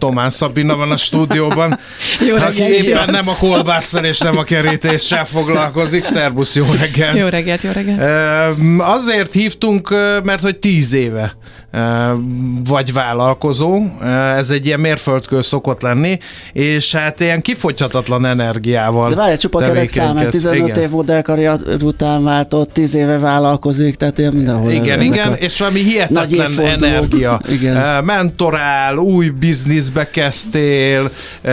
Tomán Szabina van a stúdióban. Jó reggelt, szépen nem a kolbásszal és nem a kerítéssel foglalkozik. Szerbusz, jó reggelt! Jó reggelt, jó reggelt! Azért hívtunk, mert hogy 10 éve vagy vállalkozó, ez egy ilyen mérföldkő szokott lenni, és hát ilyen kifogyhatatlan energiával. De várj, csupa kerek számát, 15 év modellkarrier után váltott, 10 éve vállalkozik, tehát ilyen mindenhol. Igen, és valami hihetetlen energia. Igen. Mentorál, új bizniszbe kezdtél,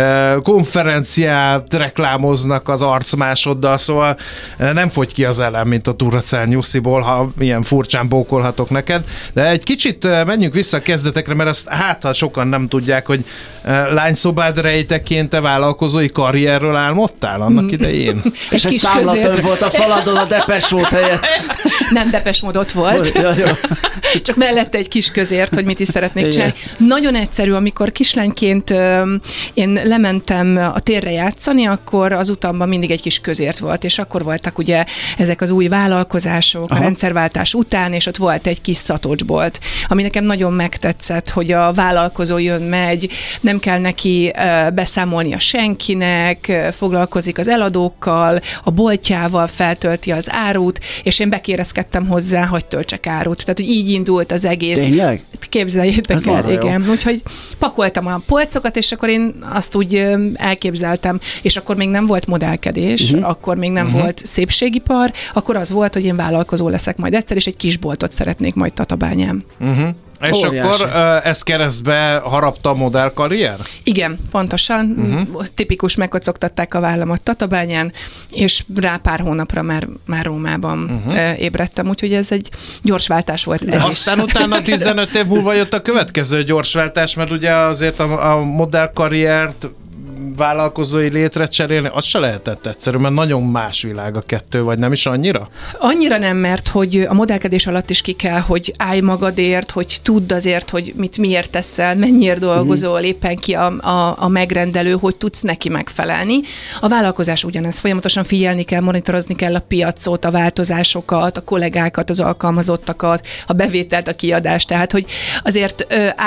konferenciát reklámoznak az arcmásoddal, szóval nem fogy ki az elem, mint a Turacell Nyusziból, ha ilyen furcsán bókolhatok neked, de egy kicsit menjünk vissza a kezdetekre, mert azt ha sokan nem tudják, hogy lányszobád rejteként te vállalkozói karrierről álmodtál annak idején. És egy számlatön volt a faladon a Depeche Mode helyett. Nem Depeche Mode ott volt. Csak mellette egy kis közért, hogy mit is szeretnék csinálni. Nagyon egyszerű, amikor kislányként én lementem a térre játszani, akkor az utamban mindig egy kis közért volt, és akkor voltak ugye ezek az új vállalkozások, a rendszerváltás után, és ott volt egy kis szatocsbolt, ami nekem nagyon megtetszett, hogy a vállalkozó jön, megy, nem kell neki beszámolnia senkinek, foglalkozik az eladókkal, a boltjával, feltölti az árut, és én bekérezkedtem hozzá, hogy töltsek árut. Tehát, hogy így indult az egész. Tényleg? Képzeljétek el, igen. Úgyhogy pakoltam a polcokat, és akkor én azt úgy elképzeltem, és akkor még nem volt modellkedés, akkor még nem volt szépségipar, akkor az volt, hogy én vállalkozó leszek majd egyszer, és egy kisboltot szeretnék majd Tatabányán. És akkor ezt keresztbe harapta a modellkarrier? Igen, pontosan. Tipikus, megkocogtatták a vállamat Tatabányán, és rá pár hónapra már Rómában ébredtem, úgyhogy ez egy gyors váltás volt. Aztán utána 15 év múlva jött a következő gyors váltás, mert ugye azért a modellkarriert vállalkozói létre cserélni, az se lehetett egyszerű, mert nagyon más világ a kettő, vagy nem is annyira? Annyira nem, mert hogy a modellkedés alatt is ki kell, hogy állj magadért, hogy tudd azért, hogy miért teszel, mennyiért dolgozol, éppen ki a megrendelő, hogy tudsz neki megfelelni. A vállalkozás ugyanez, folyamatosan figyelni kell, monitorozni kell a piacot, a változásokat, a kollégákat, az alkalmazottakat, a bevételt, a kiadást, tehát hogy azért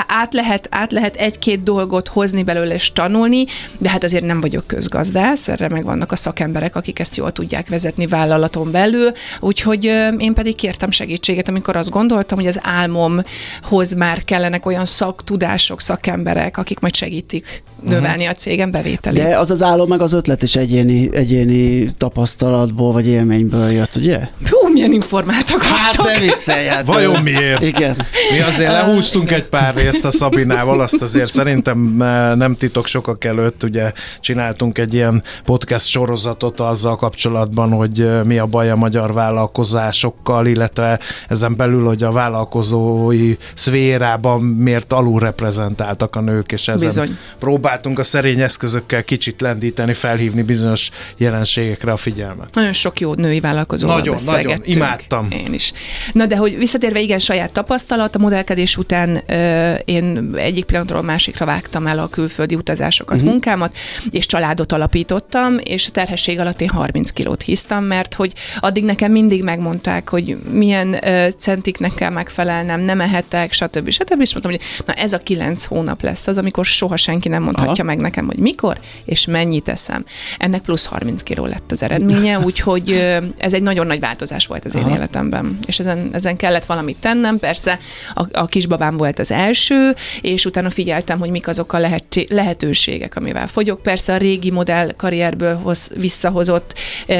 át lehet egy-két dolgot hozni belőle és tanulni, de hát azért nem vagyok közgazdász, erre meg vannak a szakemberek, akik ezt jól tudják vezetni vállalaton belül, úgyhogy én pedig kértem segítséget, amikor azt gondoltam, hogy az álmomhoz már kellenek olyan szaktudások, szakemberek, akik majd segítik növelni a cégem bevételét. De az álom meg az ötlet is egyéni tapasztalatból vagy élményből jött, ugye? Hú, milyen informáltak voltak. Hát ne viccelj, hát. Vajon miért? Igen. Mi azért lehúztunk egy pár részt a Szabinával, azt azért szerintem nem titok sokak előtt, ugye csináltunk egy ilyen podcast sorozatot azzal kapcsolatban, hogy mi a baj a magyar vállalkozásokkal, illetve ezen belül, hogy a vállalkozói szférában miért alulreprezentáltak a nők, és ezen próbáltunk a szerény eszközökkel kicsit lendíteni, felhívni bizonyos jelenségekre a figyelmet. Nagyon sok jó női vállalkozóval beszélgettünk. Nagyon, imádtam. Én is. Na de hogy visszatérve, igen, saját tapasztalat, a modellkedés után én egyik pillanatról a másikra vágtam el a külföldi utazásokat, munkámat, és családot alapítottam, és a terhesség alatt én 30 kilót híztam, mert hogy addig nekem mindig megmondták, hogy milyen centiknek kell megfelelnem, nem ehetek, stb. És mondtam, hogy na ez a 9 hónap lesz az, amikor soha senki nem mondhatja meg nekem, hogy mikor, és mennyit eszem. Ennek plusz 30 kiló lett az eredménye, úgyhogy ez egy nagyon nagy változás volt az én életemben. És ezen kellett valamit tennem, persze a kisbabám volt az első, és utána figyeltem, hogy mik azok a lehetőségek, amivel fogyok. Persze a régi modell karrierből visszahozott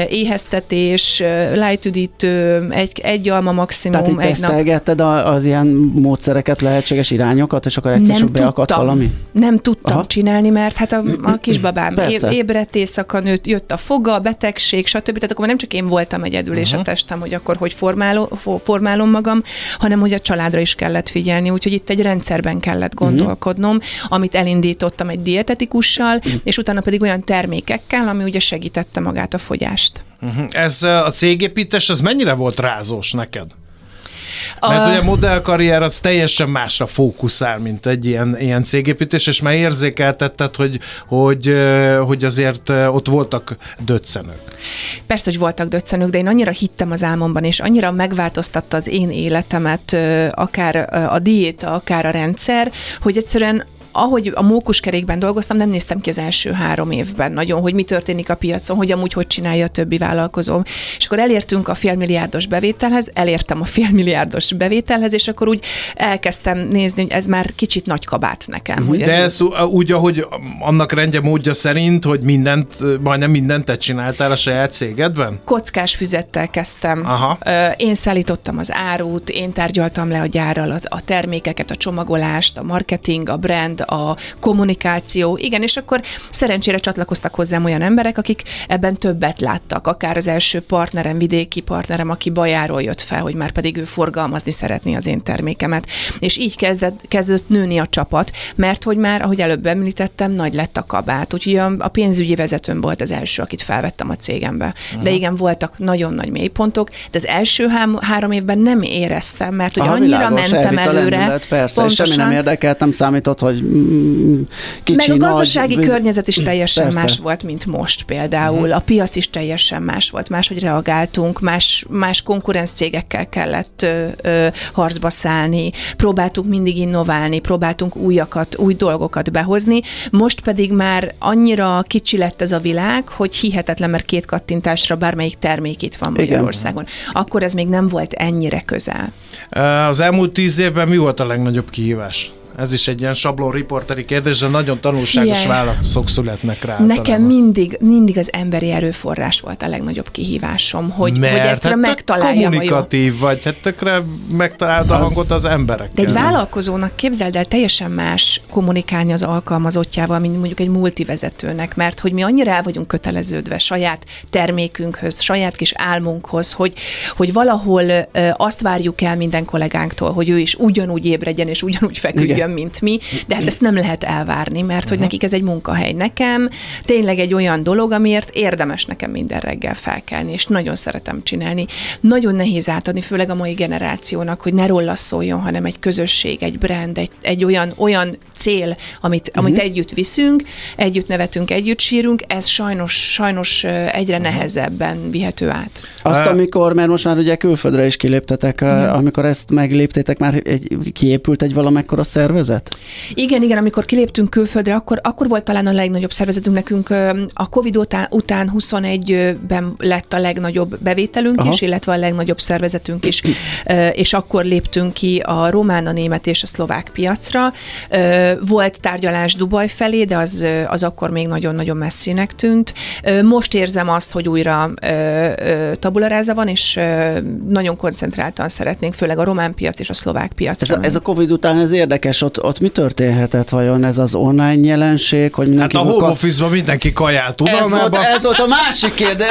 éheztetés, lájtüdítő, egy alma maximum. Tehát itt tesztelgetted az ilyen módszereket, lehetséges irányokat, és akkor egyszer csak beakadt valami? Nem tudtam csinálni, mert hát a kisbabám ébredt éjszaka, nőtt, jött a foga, a betegség, stb. Tehát akkor nem csak én voltam egyedül, és a testem, hogy akkor hogy formálom magam, hanem hogy a családra is kellett figyelni, úgyhogy itt egy rendszerben kellett gondolkodnom, amit elindítottam egy dietetikussal, és utána pedig olyan termékekkel, ami ugye segítette magát a fogyást. Ez a cégépítés, ez mennyire volt rázós neked? Mert ugye a modellkarrier az teljesen másra fókuszál, mint egy ilyen cégépítés, és már érzékeltetted, hogy azért ott voltak döccenők. Persze, hogy voltak döccenők, de én annyira hittem az álmomban, és annyira megváltoztatta az én életemet, akár a diéta, akár a rendszer, hogy egyszerűen ahogy a mókuskerékben dolgoztam, nem néztem ki az első 3 évben nagyon, hogy mi történik a piacon, hogy amúgy hogy csinálja a többi vállalkozó. És akkor elértünk a félmilliárdos bevételhez, elértem a félmilliárdos bevételhez, és akkor úgy elkezdtem nézni, hogy ez már kicsit nagy kabát nekem. Hogy de ez úgy, ahogy annak rendje módja szerint, hogy majdnem mindent te csináltál a saját cégedben? Kockás füzettel kezdtem. Aha. Én szállítottam az árut, én tárgyaltam le a gyárral a termékeket, a csomagolást, a marketing, a brand, a kommunikáció. Igen, és akkor szerencsére csatlakoztak hozzám olyan emberek, akik ebben többet láttak. Akár az első partnerem, vidéki partnerem, aki Bajáról jött fel, hogy már pedig ő forgalmazni szeretné az én termékemet. És így kezdett nőni a csapat, mert hogy már, ahogy előbb említettem, nagy lett a kabát. Úgyhogy a pénzügyi vezetőm volt az első, akit felvettem a cégembe. De igen, voltak nagyon nagy mélypontok, de az első 3 évben nem éreztem, mert hogy annyira mentem előre. Persze, és semmi nem érdekelt, nem számított, hogy kicsi, meg a gazdasági környezet is teljesen más volt, mint most például. A piac is teljesen más volt, máshogy reagáltunk, más konkurenc cégekkel kellett harcba szállni, próbáltunk mindig innoválni, próbáltunk új dolgokat behozni, most pedig már annyira kicsi lett ez a világ, hogy hihetetlen, mert 2 kattintásra bármelyik termék itt van Magyarországon. Akkor ez még nem volt ennyire közel. Az elmúlt 10 évben mi volt a legnagyobb kihívás? Ez is egy ilyen sablon riporteri kérdés, de nagyon tanulságos válaszok születnek rá. Nekem mindig az emberi erőforrás volt a legnagyobb kihívásom, hogy egyszerűen megtaláljam kommunikatív vagy, hát tökre megtaláld a hangot az emberekkel. De egy vállalkozónak képzeld el, teljesen más kommunikálni az alkalmazottjával, mint mondjuk egy multivezetőnek, mert hogy mi annyira el vagyunk köteleződve saját termékünkhöz, saját kis álmunkhoz, hogy valahol azt várjuk el minden kollégánktól, hogy ő is ugyanúgy ébredjen és ugyanúgy feküdjön, mint mi, de hát ezt nem lehet elvárni, mert hogy nekik ez egy munkahely. Nekem tényleg egy olyan dolog, amiért érdemes nekem minden reggel felkelni, és nagyon szeretem csinálni. Nagyon nehéz átadni, főleg a mai generációnak, hogy ne róla szóljon, hanem egy közösség, egy brand, egy olyan cél, amit együtt viszünk, együtt nevetünk, együtt sírunk, ez sajnos egyre nehezebben vihető át. Azt, mert most már ugye külföldre is kiléptetek, amikor ezt megléptétek, már kiépült egy valamekkora szervezet? Igen, amikor kiléptünk külföldre, akkor volt talán a legnagyobb szervezetünk nekünk. A Covid után 21-ben lett a legnagyobb bevételünk is, illetve a legnagyobb szervezetünk is, és akkor léptünk ki a román, a német és a szlovák piacra. Volt tárgyalás Dubaj felé, de az akkor még nagyon-nagyon messzinek tűnt. Most érzem azt, hogy újra tabula rasa van, és nagyon koncentráltan szeretnénk, főleg a román piac és a szlovák piacra. Ez a Covid után ez érdekes, ott mi történhetett vajon? Ez az online jelenség? Hogy hát a home office-ban mindenki kajál tudalmában. Ez volt a másik kérdés,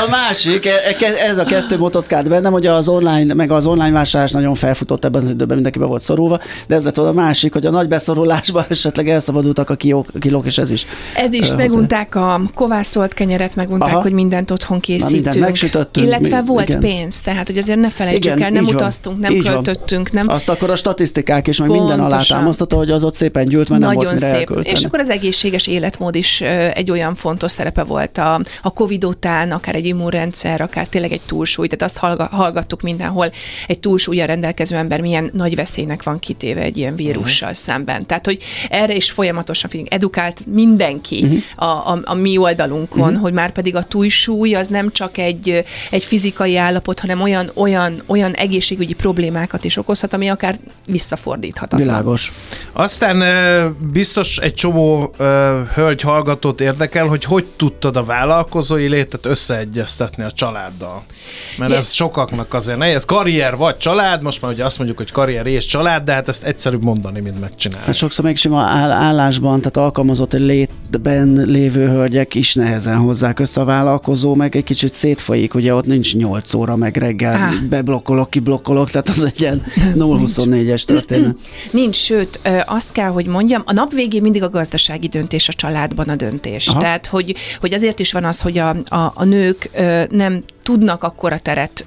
ez a 2 motoszkált bennem, hogy az online, meg az online vásárlás nagyon felfutott ebben az időben, mindenki be volt szorulva, de ez lett a másik, hogy a nagy beszorulásban esetleg elszabadultak a kilók, és ez is. Ez is, megunták a kovászolt kenyeret, megunták, hogy mindent otthon készítünk. Mindent megsütöttünk. Illetve volt pénz, tehát hogy azért ne felejtsük el, nem utaztunk, nem költöttünk. Nem. Azt akkor a statisztikák is, meg minden alátámasztotta, hogy az ott szépen gyűlt, mert nem volt mire elkölteni. És akkor az egészséges életmód is egy olyan fontos szerepe volt a Covid után, akár egy immunrendszer, akár tényleg egy túlsúly, tehát azt hallgattuk mindenhol, egy túlsúllyal rendelkező ember milyen nagy veszélynek van kitéve egy ilyen vírussal szemben. Tehát, hogy erre is folyamatosan edukált mindenki a mi oldalunkon, hogy már pedig a túlsúly az nem csak egy fizikai állapot, hanem olyan egészségügyi problémákat is okozhat, ami akár visszafordíthatatlan. Világos. Aztán biztos egy csomó hölgy hallgatót érdekel, hogy tudtad a vállalkozói létet összeegyeztetni a családdal. Mert ez sokaknak azért nehéz. Karrier vagy család, most már ugye azt mondjuk, hogy karrier és család, de hát ezt egyszerűbb mondani, mint megcsinálni. Hát sokszor még sima állásban, tehát alkalmazott létben lévő hölgyek is nehezen hozzák össze, a vállalkozó, meg egy kicsit szétfolyik, ugye ott nincs 8 óra, meg reggel beblokkolok, kiblokkolok, tehát az egy ilyen 0-24-es történet. Nincs, sőt, azt kell, hogy mondjam, a nap végén mindig a gazdasági döntés a családban a döntés. Tehát, hogy azért is van az, hogy a nők nem tudnak akkora teret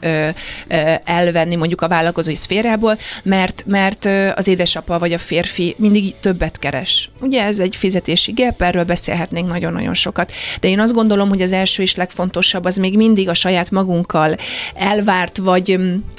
elvenni mondjuk a vállalkozói szférából, mert az édesapa vagy a férfi mindig többet keres. Ugye ez egy fizetési gap, erről beszélhetnénk nagyon-nagyon sokat. De én azt gondolom, hogy az első és legfontosabb az még mindig a saját magunkkal elvárt, vagy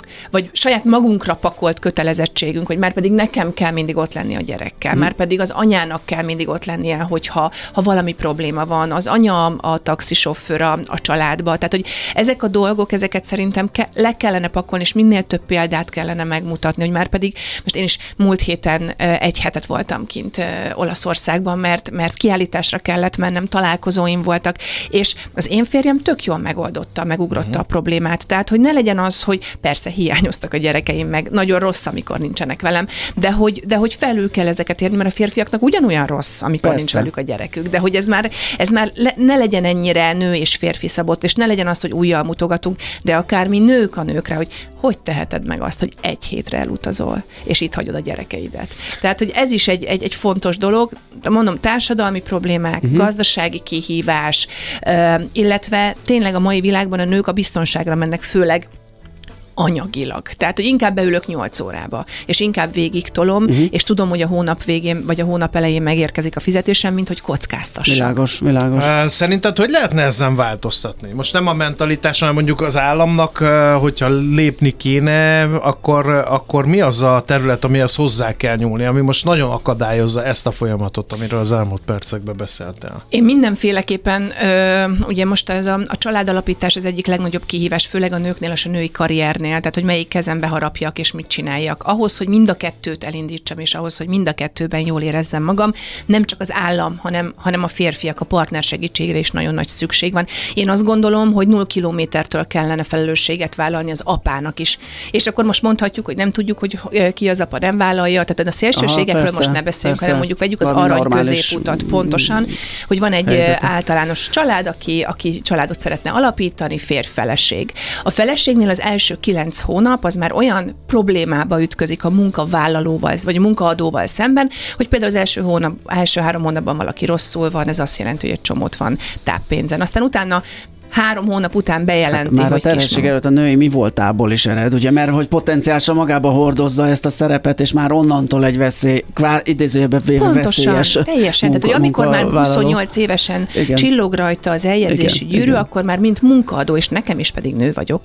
saját magunkra pakolt kötelezettségünk, hogy már pedig nekem kell mindig ott lenni a gyerekkel, már pedig az anyának kell mindig ott lennie, hogyha valami probléma van, az anya a taxisofőr a családba. Tehát, hogy ezek a dolgok, ezeket szerintem le kellene pakolni, és minél több példát kellene megmutatni, hogy már pedig, most én is múlt héten egy hetet voltam kint Olaszországban, mert kiállításra kellett mennem, találkozóim voltak, és az én férjem tök jól megugrotta a problémát. Tehát, hogy ne legyen az, hogy persze hiányoztak a gyerekeim, meg nagyon rossz, amikor nincsenek velem, de hogy felül kell ezeket érni, mert a férfiaknak ugyanolyan rossz, amikor nincs velük a gyerekük, de hogy ez már ne legyen ennyire nő és férfi szabott, és ne legyen az, hogy újjal mutogatunk, de akár mi nők a nőkre, hogy teheted meg azt, hogy egy hétre elutazol, és itt hagyod a gyerekeidet. Tehát, hogy ez is egy fontos dolog, mondom, társadalmi problémák, gazdasági kihívás, illetve tényleg a mai világban a nők a biztonságra mennek, főleg anyagilag. Tehát, hogy inkább beülök 8 órába, és inkább végig tolom, és tudom, hogy a hónap végén, vagy a hónap elején megérkezik a fizetésem, mint hogy kockáztassam. Világos. Szerinted, hogy lehetne ezen változtatni? Most nem a mentalitás, hanem mondjuk az államnak, hogyha lépni kéne, akkor mi az a terület, amihez hozzá kell nyúlni, ami most nagyon akadályozza ezt a folyamatot, amiről az elmúlt percekben beszéltél? Én mindenféleképpen, ugye most ez a családalapítás az egyik legnagyobb kihívás, főleg a nőknél és a női karrier, tehát hogy melyik kezembe harapjak, és mit csináljak. Ahhoz, hogy mind a kettőt elindítsam, és ahhoz, hogy mind a kettőben jól érezzem magam, nem csak az állam, hanem a férfiak, a partner segítségre is nagyon nagy szükség van. Én azt gondolom, hogy 0 kilométertől kellene felelősséget vállalni az apának is. És akkor most mondhatjuk, hogy nem tudjuk, hogy ki az apa nem vállalja, tehát a szélsőségekről most ne beszéljünk, hanem mondjuk vegyük az arany középutat pontosan, hogy van egy általános család, aki családot szeretne alapítani, férj-feleség. A feleségnél az első 9 hónap az már olyan problémába ütközik a munkavállalóval, vagy a munkaadóval szemben, hogy például az első 3 hónapban valaki rosszul van, ez azt jelenti, hogy egy csomót van táppénzen. Aztán utána 3 hónap után bejelenti, már hogy a terhesség előtt a női mi voltából is ered, ugye, mert hogy potenciálisan magába hordozza ezt a szerepet, és már onnantól egy idézőjelben véve veszélyes. Teljesen. Tehát, hogy amikor már 28 évesen csillog rajta az eljegyzési gyűrű, akkor már mint munkaadó, és nekem is pedig nő vagyok,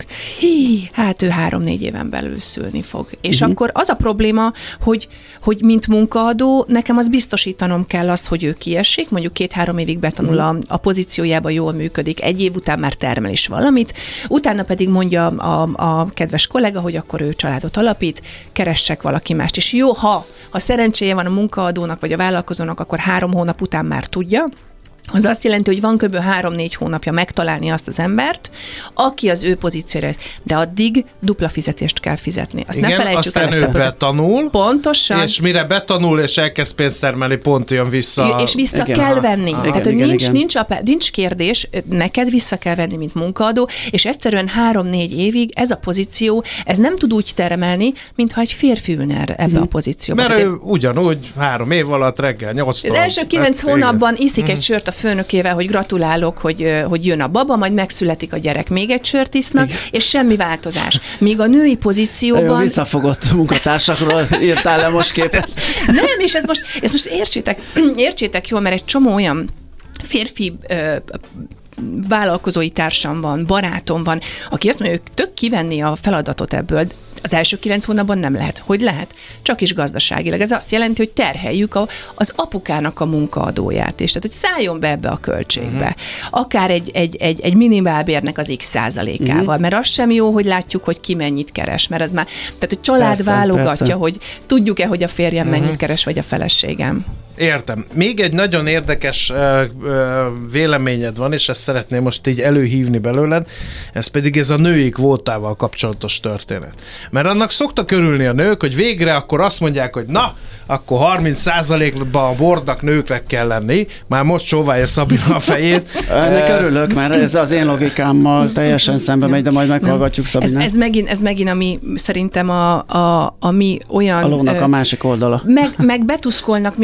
hát ő 3-4 éven belül szülni fog. És akkor az a probléma, hogy mint munkaadó, nekem az biztosítanom kell az, hogy ő kiesik, mondjuk 2-3 évig betanul a pozíciójába, jól működik, 1 év után már termel is valamit, utána pedig mondja a kedves kollega, hogy akkor ő családot alapít, keressek valaki mást. És jó, ha szerencséje van a munkaadónak vagy a vállalkozónak, akkor 3 hónap után már tudja, az azt jelenti, hogy van kb. 3-4 hónapja megtalálni azt az embert, aki az ő pozícióra, de addig dupla fizetést kell fizetni. Azt igen, nem felejtsük el ezt a betanul, pontosan. És mire betanul és elkezd pénzt termelni, pont jön vissza. És vissza kell venni. Tehát, hogy nincs kérdés, neked vissza kell venni, mint munkaadó, és egyszerűen 3-4 évig ez a pozíció, ez nem tud úgy termelni, mintha egy férfi ülne ebbe a pozícióba. Mert ő ugyanúgy 3 év alatt reggel 8-tól. Az első 9 hónapban iszik egy sört a főnökével, hogy gratulálok, hogy jön a baba, majd megszületik a gyerek, még egy sört isznak, és semmi változás. Míg a női pozícióban... Visszafogott munkatársakról írtál le most képet. Nem, és ezt most értsétek jól, mert egy csomó olyan férfi vállalkozói társam van, barátom van, aki azt mondja, hogy tök kivenni a feladatot ebből, az első 9 hónapban nem lehet. Hogy lehet? Csak is gazdaságilag. Ez azt jelenti, hogy terheljük az apukának a munkaadóját, és tehát, hogy szálljon be ebbe a költségbe. Akár egy minimálbérnek az x%-ával, mert az sem jó, hogy látjuk, hogy ki mennyit keres, mert az már, tehát, hogy család válogatja, hogy tudjuk-e, hogy a férjem mennyit keres, vagy a feleségem. Értem. Még egy nagyon érdekes véleményed van, és ezt szeretném most így előhívni belőled, ez pedig ez a női kvótával kapcsolatos történet. Mert annak szoktak örülni a nők, hogy végre akkor azt mondják, hogy na, akkor 30%-ban a boardnak nőknek kell lenni, már most csóválja Szabina a fejét. Ennek örülök, mert ez az én logikámmal teljesen szembe megy, de majd meghallgatjuk Szabinát. Ez megint, ami szerintem ami olyan... A lónak a másik oldala. Meg betuszkolnak minket egy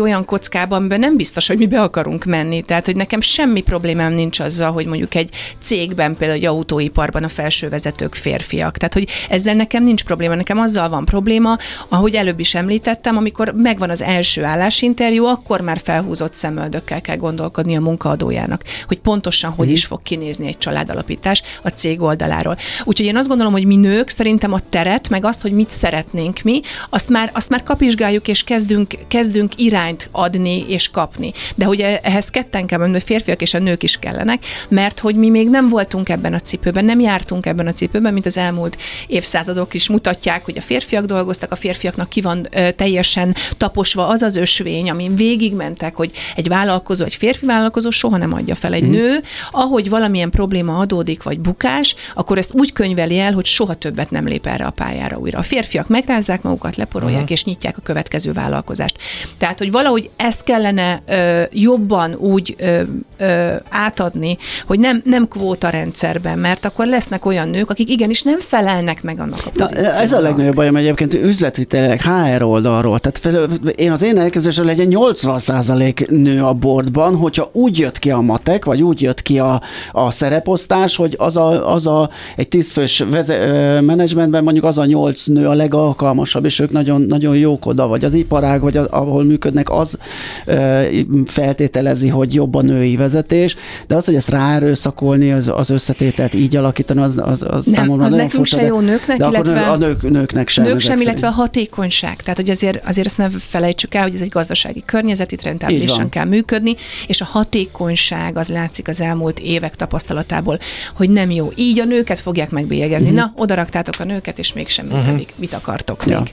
olyan kockába, amiben nem biztos, hogy mi be akarunk menni. Tehát, hogy nekem semmi problémám nincs azzal, hogy mondjuk egy cégben, például egy autóiparban a felső vezetők férfiak. Tehát, hogy ezzel nekem nincs probléma. Nekem azzal van probléma, ahogy előbb is említettem, amikor megvan az első állásinterjú, akkor már felhúzott szemöldökkel kell gondolkodni a munkaadójának, hogy pontosan hogy is fog kinézni egy családalapítás a cég oldaláról. Úgyhogy én azt gondolom, hogy mi nők szerintem a teret, meg azt, hogy mit szeretnénk mi, azt már kapizsgáljuk, és kezdünk irányt adni és kapni. De hogy ehhez ketten kell menni, férfiak és a nők is kellenek, mert hogy mi még nem voltunk ebben a cipőben, nem jártunk ebben a cipőben, mint az elmúlt évszázadok is mutatják, hogy a férfiak dolgoztak, a férfiaknak ki van teljesen taposva az az ösvény, amin végigmentek, hogy egy vállalkozó, egy férfi vállalkozó soha nem adja fel. Egy nő, ahogy valamilyen probléma adódik, vagy bukás, akkor ezt úgy könyveli el, hogy soha többet nem lép erre a pályára újra. A férfiak megrázzák magukat, leporolják, és nyitják a következő vállalkozást. Tehát, hogy valahogy ezt kellene jobban úgy átadni, hogy nem kvóta rendszerben, mert akkor lesznek olyan nők, akik igenis nem felelnek meg annak a pozíciónak. Ez a legnagyobb bajom egyébként üzletvitelileg, HR oldalról. Tehát az én elképzelésem legyen 80% nő a boardban, hogyha úgy jött ki a matek, vagy úgy jött ki a szereposztás, hogy egy 10-fős menedzsmentben mondjuk az a 8 nő a legalkalmasabb, és ők nagyon, nagyon jók oda, vagy az iparág, vagy ahol működnek, az feltételezi, hogy jobb a női vezetés, de az, hogy ezt ráerőszakolni, az összetételt így alakítani, az számomra az nagyon nekünk furcsa, se jó nőknek, de illetve a nőknek sem. Nők sem, illetve a hatékonyság. Tehát, hogy azért ezt ne felejtsük el, hogy ez egy gazdasági környezet, itt rentábilisan kell működni, és a hatékonyság az látszik az elmúlt évek tapasztalatából, hogy nem jó. Így a nőket fogják megbélyegezni. Na, odaraktátok a nőket, és mégsem működik. Mit akartok még?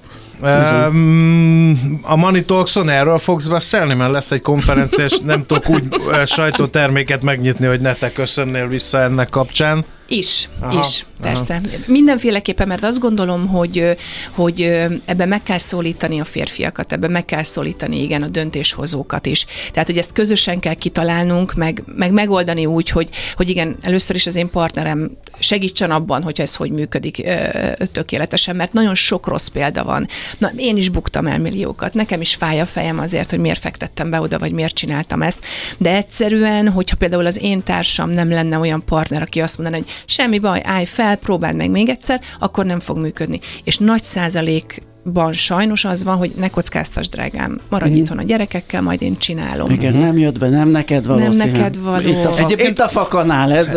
A Money Talkson erről fogsz beszélni, mert lesz egy konferencia, és nem tudok úgy sajtóterméket megnyitni, hogy ne te köszönnél vissza ennek kapcsán. Is, persze. Mindenféleképpen, mert azt gondolom, hogy ebben meg kell szólítani a férfiakat, ebben meg kell szólítani, igen, a döntéshozókat is. Tehát, hogy ezt közösen kell kitalálnunk, meg megoldani úgy, hogy igen, először is az én partnerem segítsen abban, hogy ez hogy működik tökéletesen, mert nagyon sok rossz példa van. Na, én is buktam el milliókat, nekem is fáj a fejem azért, hogy miért fektettem be oda, vagy miért csináltam ezt, de egyszerűen, hogyha például az én társam nem lenne olyan partner, aki azt mondaná, hogy semmi baj, állj fel, próbáld meg még egyszer, akkor nem fog működni. És nagy százalékban sajnos az van, hogy ne kockáztass, drágám, maradj itthon a gyerekekkel, majd én csinálom. Igen, nem jött be, nem neked való. Nem neked való. Itt a fakanál ez.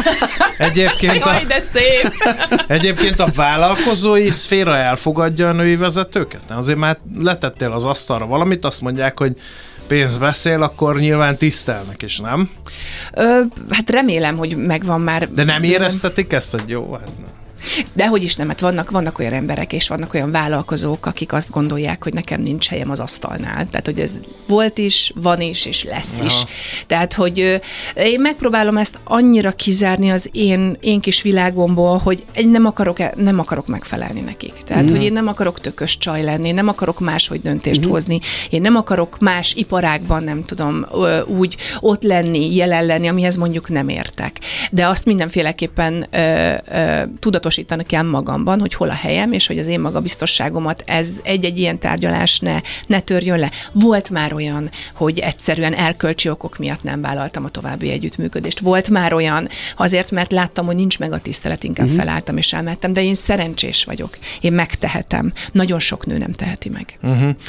Jaj, de szép! Egyébként a vállalkozói szféra elfogadja a női vezetőket? Azért már letettél az asztalra valamit, azt mondják, hogy pénz beszél, akkor nyilván tisztelnek is, nem? Hát remélem, hogy megvan már. De nem éreztetik ezt, hogy jó? Hát nem. Dehogy is nem, hát vannak olyan emberek, és vannak olyan vállalkozók, akik azt gondolják, hogy nekem nincs helyem az asztalnál. Tehát, hogy ez volt is, van is, és lesz is. Tehát, hogy én megpróbálom ezt annyira kizárni az én kis világomból, hogy nem akarok megfelelni nekik. Tehát, hogy én nem akarok tökös csaj lenni, nem akarok máshogy döntést hozni, én nem akarok más iparágban, nem tudom, úgy ott lenni, jelen lenni, amihez mondjuk nem értek. De azt mindenféleképpen tudatosítani kell magamban, hogy hol a helyem, és hogy az én magabiztosságomat ez egy ilyen tárgyalás ne törjön le. Volt már olyan, hogy egyszerűen erkölcsi okok miatt nem vállaltam a további együttműködést. Volt már olyan, azért, mert láttam, hogy nincs meg a tisztelet, inkább felálltam és elmentem, de én szerencsés vagyok. Én megtehetem. Nagyon sok nő nem teheti meg.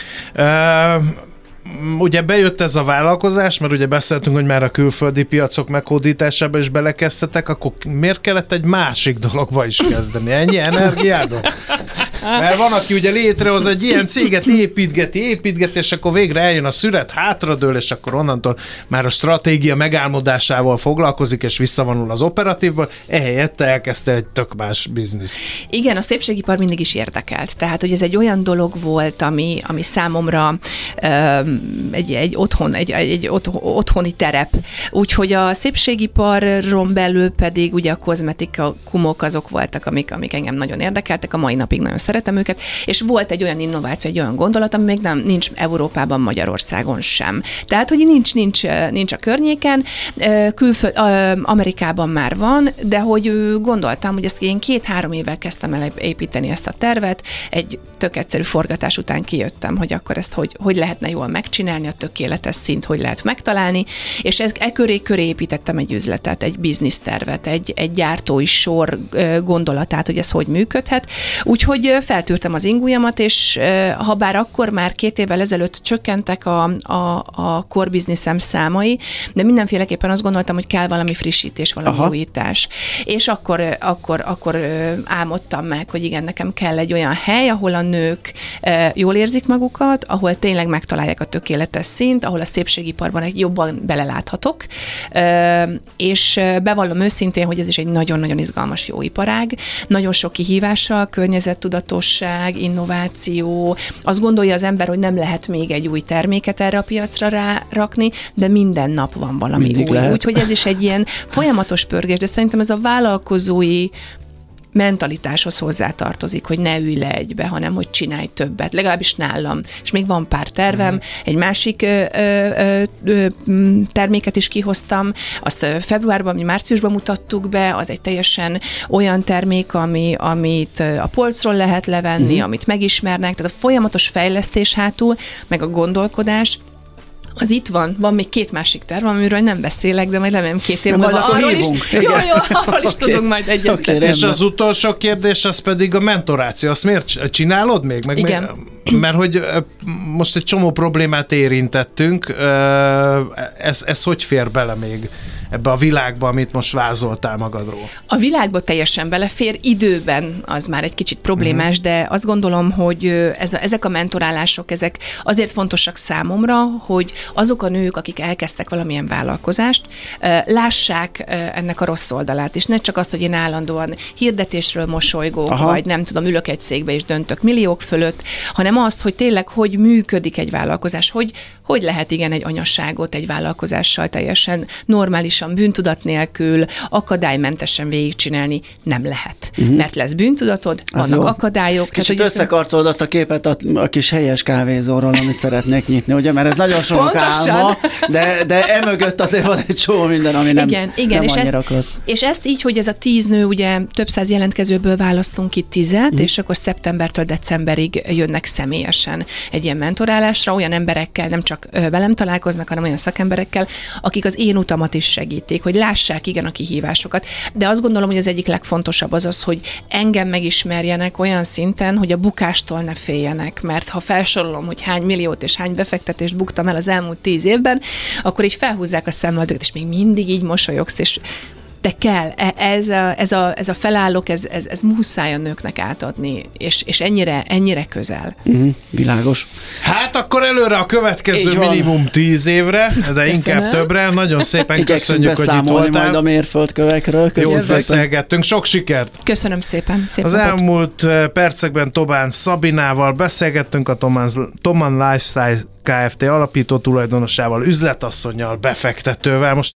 Ugye bejött ez a vállalkozás, mert ugye beszéltünk, hogy már a külföldi piacok meghódításába is belekezdtetek, akkor miért kellett egy másik dologba is kezdeni? Ennyi energiádon? Mert van, aki ugye létrehoz egy ilyen céget, építgeti, és akkor végre eljön a szüret, hátradől, és akkor onnantól már a stratégia megálmodásával foglalkozik, és visszavonul az operatívból, ehelyett elkezdte egy tök más biznisz. Igen, a szépségipar mindig is érdekelt. Tehát, hogy ez egy olyan dolog volt, ami számomra egy otthoni terep. Úgyhogy a szépségiparon belül pedig ugye a kozmetikumok azok voltak, amik engem nagyon érdekeltek, a mai napig nagyon szeretem őket, és volt egy olyan innováció, egy olyan gondolat, ami még nincs Európában, Magyarországon sem. Tehát, hogy nincs a környéken, Amerikában már van, de hogy gondoltam, hogy ezt én 2-3 évvel kezdtem el építeni ezt a tervet, egy tök egyszerű forgatás után kijöttem, hogy akkor ezt hogy lehetne jól megcsinálni, a tökéletes szint hogy lehet megtalálni, és köré építettem egy üzletet, egy biznisztervet, egy gyártói sor gondolatát, hogy ez hogy működhet. Úgyhogy feltűrtem az ingújamat, és ha bár akkor már 2 évvel ezelőtt csökkentek a core businessem számai, de mindenféleképpen azt gondoltam, hogy kell valami frissítés, valami újítás. És akkor álmodtam meg, hogy igen, nekem kell egy olyan hely, ahol a nők jól érzik magukat, ahol tényleg megtalálják a tökéletes szint, ahol a szépségiparban jobban beleláthatok, és bevallom őszintén, hogy ez is egy nagyon-nagyon izgalmas jó iparág, nagyon sok kihívással, környezettudatosság, innováció, azt gondolja az ember, hogy nem lehet még egy új terméket erre a piacra rárakni, de minden nap van valami mindig új. Úgyhogy ez is egy ilyen folyamatos pörgés, de szerintem ez a vállalkozói mentalitáshoz hozzátartozik, hogy ne ülj le egybe, hanem hogy csinálj többet, legalábbis nálam. És még van pár tervem, egy másik terméket is kihoztam, azt februárban, márciusban mutattuk be, az egy teljesen olyan termék, amit a polcról lehet levenni, amit megismernek, tehát a folyamatos fejlesztés hátul, meg a gondolkodás, az itt van még 2 másik terv, amiről nem beszélek, de majd remélem 2 év múlva arról is, arról is tudunk majd egyeztetni. És az utolsó kérdés, az pedig a mentoráció. Azt miért csinálod még? Igen. Mert hogy most egy csomó problémát érintettünk, ez hogy fér bele még ebbe a világba, amit most vázoltál magadról? A világba teljesen belefér, időben az már egy kicsit problémás, de azt gondolom, hogy ezek a mentorálások, ezek azért fontosak számomra, hogy azok a nők, akik elkezdtek valamilyen vállalkozást, lássák ennek a rossz oldalát, és ne csak azt, hogy én állandóan hirdetésről mosolygok, vagy nem tudom, ülök egy székbe és döntök milliók fölött, hanem azt, hogy tényleg hogy működik egy vállalkozás, hogy lehet igen egy anyasságot egy vállalkozással teljesen normálisan, bűntudat nélkül, akadálymentesen végigcsinálni nem lehet. Mert lesz bűntudatod, vannak akadályok. Kicsit összekarcolod azt a képet a kis helyes kávézóról, amit szeretnék nyitni, ugye, mert ez nagyon sok álma, de emögött azért van egy csomó minden, ami nem annyira rossz. És ezt így, hogy ez a 10 nő, ugye több száz jelentkezőből választunk ki 10-et, és akkor szeptembertől decemberig jönnek személyesen egy ilyen mentorálásra, olyan emberekkel, nem csak velem találkoznak, hanem olyan szakemberekkel, akik az én utamat is segítik, hogy lássák igen a kihívásokat. De azt gondolom, hogy az egyik legfontosabb az, hogy engem megismerjenek olyan szinten, hogy a bukástól ne féljenek, mert ha felsorolom, hogy hány milliót és hány befektetést buktam el az elmúlt 10 évben, akkor így felhúzzák a szemöldöket, és még mindig így mosolyogsz, és de kell, ez a felállók, ez muszáj a nőknek átadni, és ennyire közel. Világos. Hát akkor előre a következő minimum 10 évre, de inkább többre. Nagyon szépen köszönjük, hogy itt voltál. Majd a mérföldkövekről. Jól beszélgettünk, sok sikert! Köszönöm szépen. Szép az napot. elmúlt percekben Tobán Szabinával beszélgettünk, a Thomann Lifestyle Kft. Alapító tulajdonosával, üzletasszonnyal, befektetővel. Most